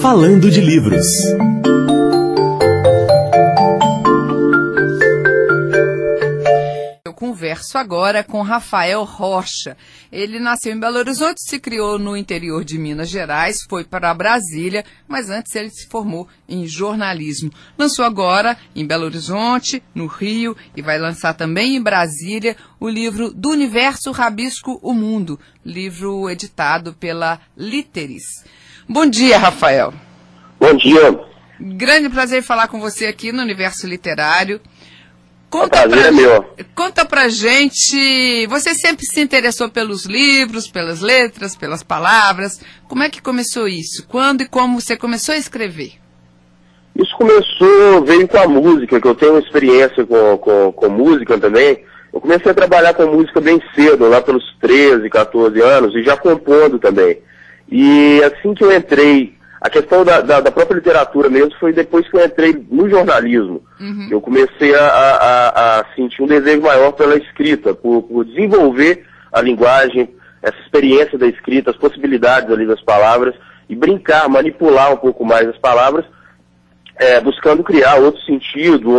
Falando de Livros. Eu converso agora com Rafael Rocha. Ele nasceu em Belo Horizonte, se criou no interior de Minas Gerais, foi para Brasília, mas antes ele se formou em jornalismo. Lançou agora em Belo Horizonte, no Rio, e vai lançar também em Brasília o livro Do Universo Rabisco o Mundo, livro editado pela Literis. Bom dia, Rafael. Bom dia. Grande prazer falar com você aqui no Universo Literário. Conta pra gente, você sempre se interessou pelos livros, pelas letras, pelas palavras. Como é que começou isso? Quando e como você começou a escrever? Isso veio com a música, que eu tenho experiência com música também. Eu comecei a trabalhar com música bem cedo, lá pelos 13, 14 anos, e já compondo também. E assim que eu entrei, a questão da própria literatura mesmo foi depois que eu entrei no jornalismo. Uhum. Eu comecei a sentir um desejo maior pela escrita, por desenvolver a linguagem, essa experiência da escrita, as possibilidades ali das palavras, e brincar, manipular um pouco mais as palavras, buscando criar outro sentido,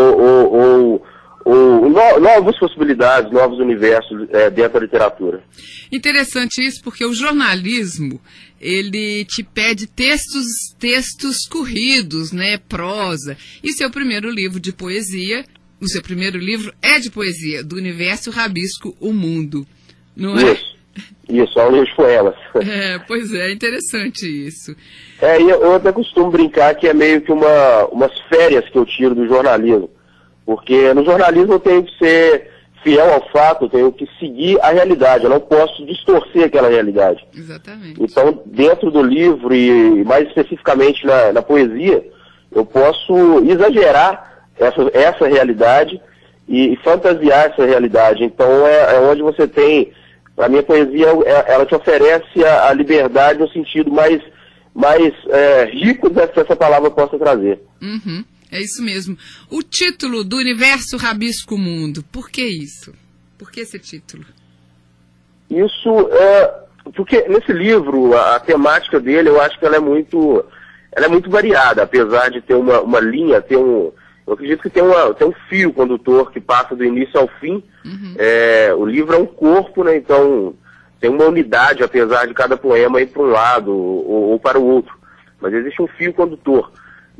ou novas possibilidades, novos universos dentro da literatura. Interessante isso, porque o jornalismo, ele te pede textos corridos, né, prosa. E seu primeiro livro de poesia, o seu primeiro livro é de poesia, Do Universo Rabisco o Mundo, não é? Isso, é um livro de poemas. Pois é, interessante isso. E eu até costumo brincar que é meio que umas férias que eu tiro do jornalismo. Porque no jornalismo eu tenho que ser fiel ao fato, eu tenho que seguir a realidade, eu não posso distorcer aquela realidade. Exatamente. Então, dentro do livro e mais especificamente na poesia, eu posso exagerar essa realidade e fantasiar essa realidade. Então, é onde você tem, a minha poesia, ela te oferece a liberdade no sentido mais rico que essa palavra possa trazer. Uhum. É isso mesmo. O título Do Universo Rabisco o Mundo, por que isso? Por que esse título? Isso porque nesse livro, a temática dele, eu acho que ela é muito variada, apesar de ter uma linha, eu acredito que tem um fio condutor que passa do início ao fim. Uhum. O livro é um corpo, né? Então tem uma unidade, apesar de cada poema ir para um lado ou para o outro. Mas existe um fio condutor.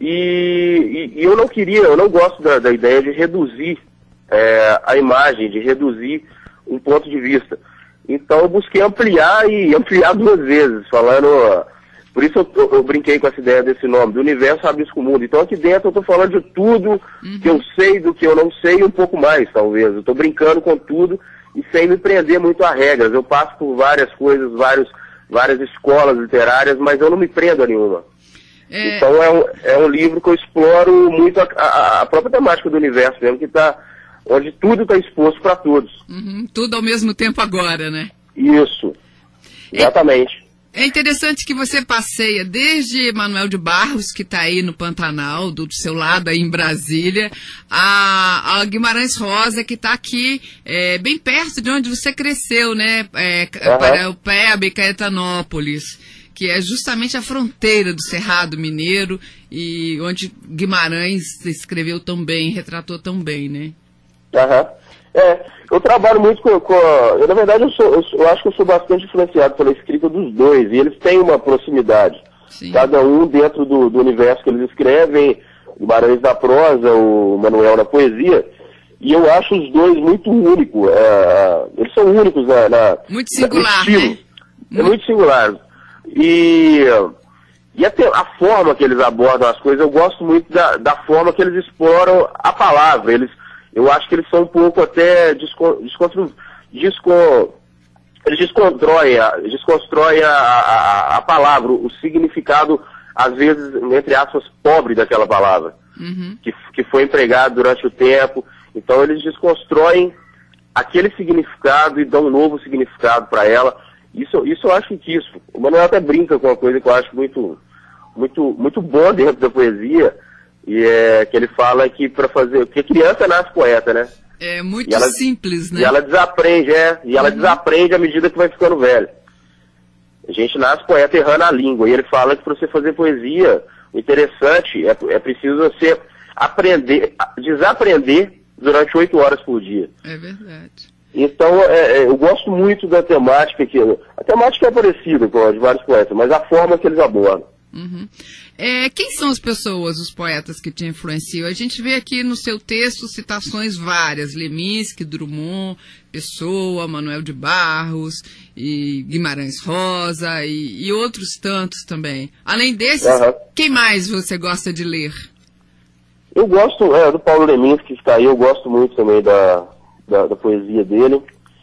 E eu não gosto da ideia de reduzir a imagem, de reduzir um ponto de vista. Então eu busquei ampliar duas vezes, por isso eu brinquei com essa ideia desse nome, Do Universo Rabisco o Mundo. Então aqui dentro eu estou falando de tudo que eu sei, do que eu não sei, e um pouco mais, talvez. Eu estou brincando com tudo e sem me prender muito a regras. Eu passo por várias coisas, várias escolas literárias, mas eu não me prendo a nenhuma. Então é um livro que eu exploro muito a própria temática do universo mesmo, onde tudo está exposto para todos. Uhum, tudo ao mesmo tempo agora, né? Isso, exatamente. É interessante que você passeia desde Manuel de Barros, que está aí no Pantanal, do seu lado aí em Brasília, a Guimarães Rosa, que está aqui bem perto de onde você cresceu, né? Para o Paraupeba e Caetanópolis, que é justamente a fronteira do Cerrado Mineiro, e onde Guimarães escreveu tão bem, retratou tão bem, né? Eu trabalho muito na verdade, eu acho que eu sou bastante influenciado pela escrita dos dois, e eles têm uma proximidade. Sim. Cada um dentro do universo que eles escrevem, Guimarães na prosa, o Manuel na poesia, e eu acho os dois muito únicos. Eles são únicos muito singular, né? É muito singular. E até a forma que eles abordam as coisas, eu gosto muito da forma que eles exploram a palavra. Eu acho que eles são um pouco até eles desconstroem a palavra, o significado, às vezes, entre aspas, pobre daquela palavra, que foi empregado durante o tempo. Então eles desconstroem aquele significado e dão um novo significado para ela. Isso eu acho riquíssimo. O Manuel até brinca com uma coisa que eu acho muito, muito, muito boa dentro da poesia, e que ele fala que porque criança nasce poeta, né? É muito simples, né? E ela desaprende, desaprende à medida que vai ficando velha. A gente nasce poeta errando a língua, e ele fala que para você fazer poesia, O interessante é preciso você desaprender durante 8 horas por dia. É verdade. Então, eu gosto muito da temática, a temática é parecida com a de vários poetas, mas a forma que eles abordam. Uhum. Quem são as pessoas, os poetas que te influenciam? A gente vê aqui no seu texto citações várias, Leminski, Drummond, Pessoa, Manuel de Barros, e Guimarães Rosa e outros tantos também. Além desses, quem mais você gosta de ler? Eu gosto do Paulo Leminski, que está aí, eu gosto muito também da poesia dele.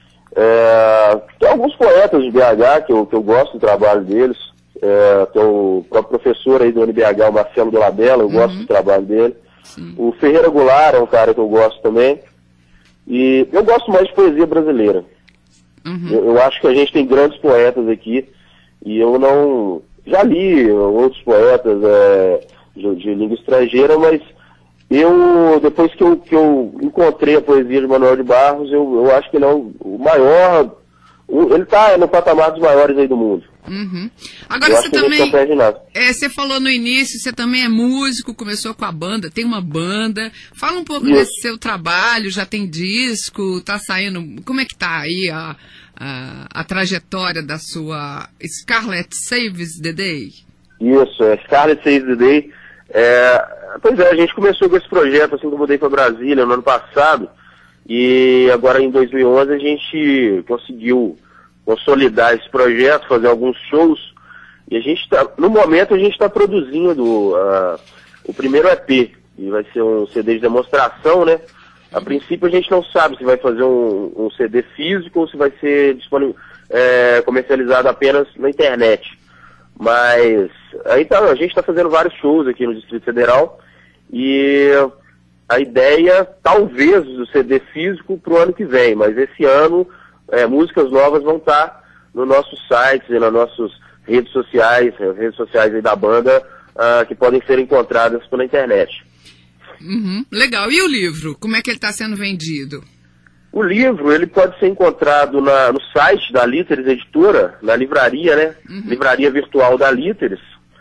Tem alguns poetas de BH que eu gosto do trabalho deles. Tem o próprio professor aí do UNBH, o Marcelo Dolabella, eu gosto do trabalho dele. Sim. O Ferreira Goulart é um cara que eu gosto também. E eu gosto mais de poesia brasileira. Eu acho que a gente tem grandes poetas aqui, e eu não... Já li outros poetas de língua estrangeira, mas depois que eu encontrei a poesia de Manuel de Barros, eu acho que ele é o maior... Ele está no patamar dos maiores aí do mundo. Agora você também, você falou no início, você também é músico, começou com a banda, tem uma banda. Fala um pouco desse seu trabalho, já tem disco, tá saindo, como é que tá aí a trajetória da sua Scarlet Saves the Day? Isso, Scarlet Saves the Day. Pois é, a gente começou com esse projeto assim que eu mudei para Brasília no ano passado, e agora em 2011 a gente conseguiu consolidar esse projeto, fazer alguns shows, e no momento a gente está produzindo o primeiro EP, e vai ser um CD de demonstração, né? A princípio a gente não sabe se vai fazer um CD físico ou se vai ser comercializado apenas na internet. Mas aí a gente está fazendo vários shows aqui no Distrito Federal, e a ideia, talvez, do CD físico para o ano que vem, mas esse ano músicas novas vão estar no nosso site e nas nossas redes sociais, as redes sociais aí da banda, que podem ser encontradas pela internet. Legal. E o livro? Como é que ele está sendo vendido? O livro, ele pode ser encontrado no site da Líteres Editora, na livraria, né? Livraria virtual da Líteres.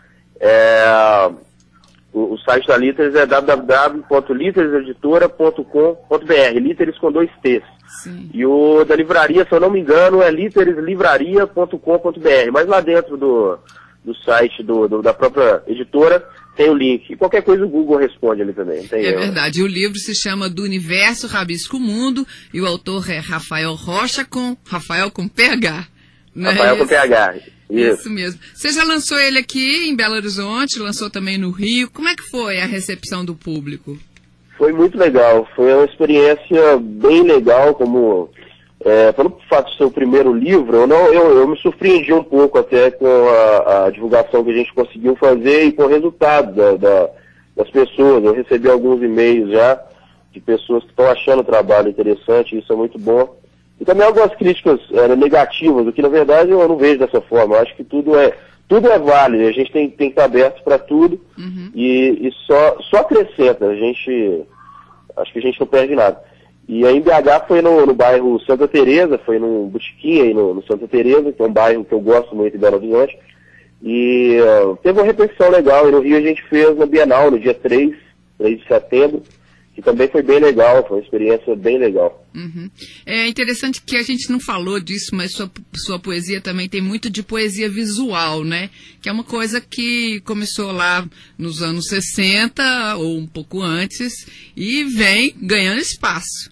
O site da Líteres é www.litereseditora.com.br, Líteres com 2 T's. Sim. E o da livraria, se eu não me engano, é litereslivraria.com.br, mas lá dentro do site da própria editora tem o link. E qualquer coisa o Google responde ali também. Verdade. O livro se chama Do Universo Rabisco Mundo, e o autor é Rafael Rocha, Rafael com PH. Rafael com PH. Isso mesmo. Você já lançou ele aqui em Belo Horizonte, lançou também no Rio. Como é que foi a recepção do público? Foi muito legal. Foi uma experiência bem legal, pelo fato de ser o primeiro livro, eu me surpreendi um pouco até com a divulgação que a gente conseguiu fazer e com o resultado das pessoas. Eu recebi alguns e-mails já de pessoas que estão achando o trabalho interessante, isso é muito bom. E também algumas críticas negativas, o que na verdade eu não vejo dessa forma. Eu acho que tudo é válido, a gente tem que estar aberto para tudo, e só acrescenta, acho que a gente não perde nada. E a BH foi no bairro Santa Teresa, foi num botequim aí no Santa Teresa, que é um bairro que eu gosto muito em Belo Horizonte, e teve uma repercussão legal. E no Rio a gente fez na Bienal, no dia 3 de setembro, que também foi bem legal, foi uma experiência bem legal. É interessante que a gente não falou disso, mas sua poesia também tem muito de poesia visual, né? Que é uma coisa que começou lá nos anos 60, ou um pouco antes, e vem ganhando espaço.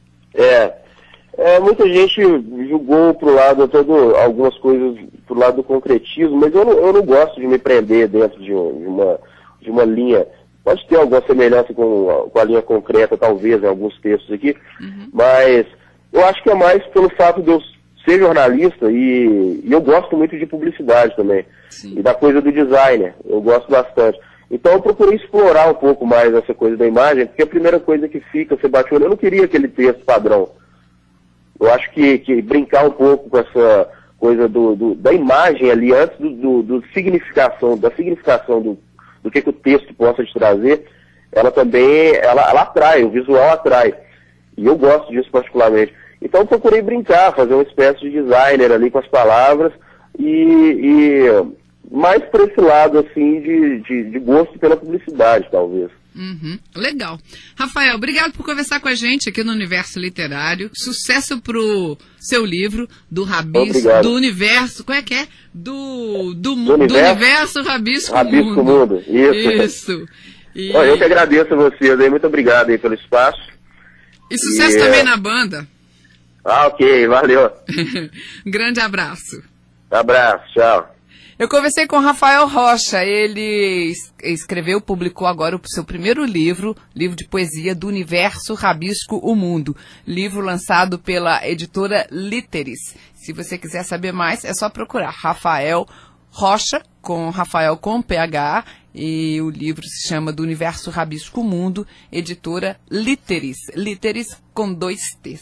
Muita gente julgou pro lado, algumas coisas pro lado do concretismo, mas eu não gosto de me prender dentro de uma linha. Pode ter alguma semelhança com a linha concreta, talvez, em alguns textos aqui, mas eu acho que é mais pelo fato de eu ser jornalista e eu gosto muito de publicidade também. Sim. E da coisa do designer, eu gosto bastante. Então eu procurei explorar um pouco mais essa coisa da imagem, porque a primeira coisa que fica, você bate o olho, eu não queria aquele texto padrão. Eu acho que brincar um pouco com essa coisa da imagem ali, antes da significação do que o texto possa te trazer, ela também, ela atrai, o visual atrai. E eu gosto disso particularmente. Então eu procurei brincar, fazer uma espécie de designer ali com as palavras e mais para esse lado, assim, de gosto pela publicidade, talvez. Uhum, legal. Rafael, obrigado por conversar com a gente aqui no Universo Literário. Sucesso pro seu livro, do Rabisco, Obrigado. do Universo, qual é que é? Do Universo Rabisco Mundo. Isso. E... Eu que agradeço a vocês aí, muito obrigado aí pelo espaço. E sucesso também na banda. Ok, valeu. Grande abraço. Abraço, tchau. Eu conversei com Rafael Rocha, ele publicou agora o seu primeiro livro de poesia, Do Universo Rabisco o Mundo, livro lançado pela editora Literis. Se você quiser saber mais, é só procurar Rafael Rocha, Rafael com PH, e o livro se chama Do Universo Rabisco o Mundo, editora Literis, Literis com 2 T's.